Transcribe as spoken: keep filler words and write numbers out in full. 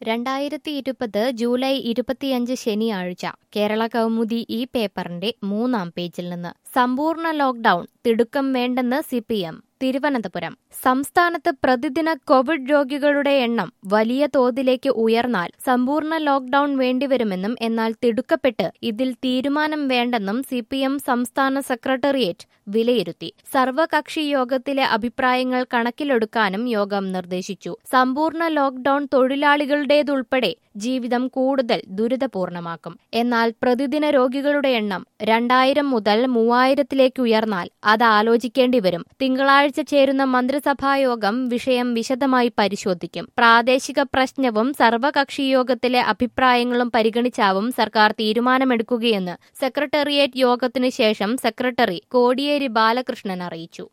രണ്ടായിരത്തി ഇരുപത് ജൂലൈ ഇരുപത്തിയഞ്ച് ശനിയാഴ്ച കേരള കൗമുദി ഈ പേപ്പറിന്റെ മൂന്നാം പേജിൽ നിന്ന് സമ്പൂർണ്ണ ലോക്ഡൌൺ തിടുക്കം വേണ്ടെന്ന് സി പി എം തിരുവനന്തപുരം സംസ്ഥാനത്ത് പ്രതിദിന കോവിഡ് രോഗികളുടെ എണ്ണം വലിയ തോതിലേക്ക് ഉയർന്നാൽ സമ്പൂർണ്ണ ലോക്ഡൌൺ വേണ്ടിവരുമെന്നും എന്നാൽ തിടുക്കപ്പെട്ട് ഇതിൽ തീരുമാനം വേണ്ടെന്നും സി പി എം സംസ്ഥാന സെക്രട്ടേറിയറ്റ് വിലയിരുത്തി. സർവകക്ഷി യോഗത്തിലെ അഭിപ്രായങ്ങൾ കണക്കിലെടുക്കാനും യോഗം നിർദ്ദേശിച്ചു. സമ്പൂർണ്ണ ലോക്ഡൌൺ തൊഴിലാളികളുടേതുൾപ്പെടെ ജീവിതം കൂടുതൽ ദുരിതപൂർണമാക്കും. എന്നാൽ പ്രതിദിന രോഗികളുടെ എണ്ണം രണ്ടായിരം മുതൽ മൂവായിരത്തിലേക്ക് ഉയർന്നാൽ അത് ആലോചിക്കേണ്ടി വരും. തിങ്കളാഴ്ച ചേരുന്ന മന്ത്രിസഭായോഗം വിഷയം വിശദമായി പരിശോധിക്കും. പ്രാദേശിക പ്രശ്നവും സർവകക്ഷി യോഗത്തിലെ അഭിപ്രായങ്ങളും പരിഗണിച്ചാവും സർക്കാർ തീരുമാനമെടുക്കുകയെന്ന് സെക്രട്ടേറിയറ്റ് യോഗത്തിനു ശേഷം സെക്രട്ടറി കോടിയേരി ബാലകൃഷ്ണൻ അറിയിച്ചു.